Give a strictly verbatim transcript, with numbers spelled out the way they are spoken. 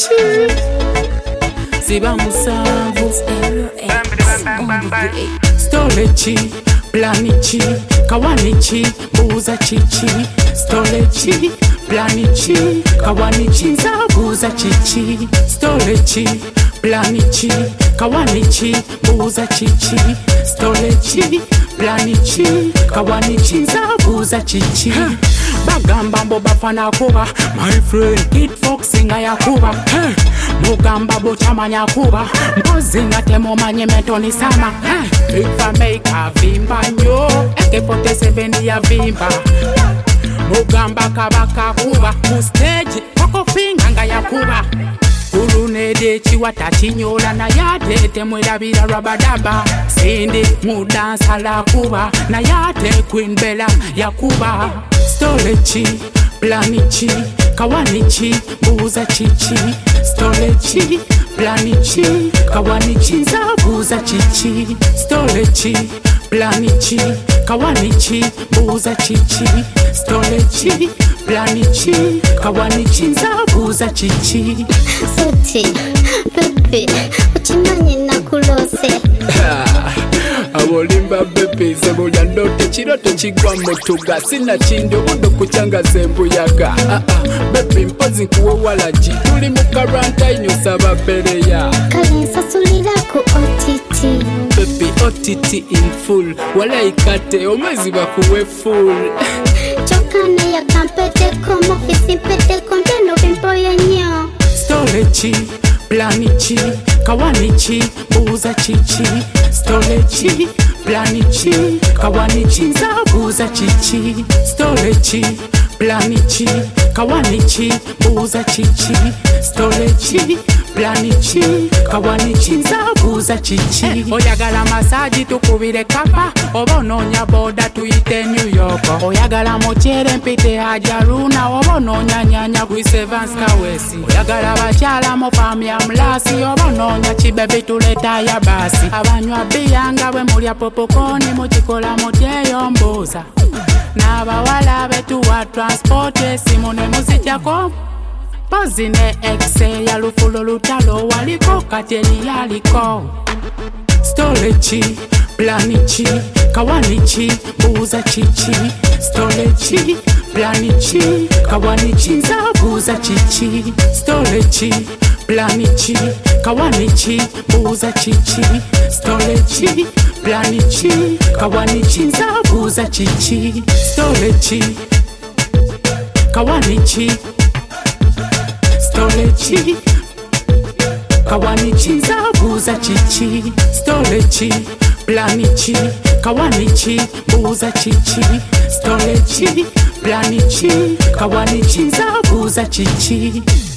chi Ziba musanvu Stolechi, planichi, kawanichi, buza chichi Stolechi, planichi, kawanichi, buza chichi Stolechi, planichi, kawanichi, buza chichi Stolechi, planichi, kawanichi, buza chichi Bagamba mbo bafana kuba My friend, hit foxing aya kuba hey. Mugamba bo chamanya kuba Mbozi ngate momanye metoni sama hey. Ifa meika vimba nyo A K forty-seven ya vimba Mugamba kabaka kuba Mustage, koko finga nga ya kuba Urunede chiwata chinyola na yate Temwela bila rabadaba Sindi mudansa la kuba Na yate Queen Bella ya kuba Stolechi, planichi, kawanichi, buza chichi Stolechi, planichi, kawanichi, buza chichi Stolechi, planichi, kawanichi, buza chichi Stolechi, planichi, kawanichi, buza chichi Suti, pepe, uchimanye na kulose Awolimba bepe zebo ya ndote chirote chigwa motuga Sina chindo undo kuchanga zembu yaga ah, ah, Bepe mpozi kuwe walaji Tuli mukaranta inyo saba pere ya Kalensa sulila ku O T T Bepe O T T in full Wala ikate omezi bakuwe full Chokane ya kampete komo fisi mpete konteno vimpo ya nyo Stolechi, planichi, kawanichi, buza chichi Stolechi, planichi, kawanichi, buza chichi Stolechi, planichi, kawanichi, buza chichi Stolechi, planichi, kawanichi, buza chichi Oyagala masaji tukubire kapa Obononya boda tuite New York Oyagala mochele mpite hajaruna Obononya nyanya kuise Vance Kawesi Oyagala bachala mofamu ya mlasi Obononya chibebi tuleta ya basi Abanywa biyanga we mulya popokoni Muchikola moteyo mbuza Nabawala betu wa transporte Simone muzijako Pozine exe ya lufulo lutalo Waliko kateli yaliko Stolechi, planichi, kawanichi, buza chichi Stolechi, planichi, kawanichi, buza chichi Stolechi, planichi, kawanichi, buza chichi Stolechi, planichi, kawanichi, buza chichi Stolechi, kawanichi Stolechi, kawanichi, buza chichi Stolechi, planichi, kawanichi, buza chichi Stolechi, planichi, kawanichi, buza chichi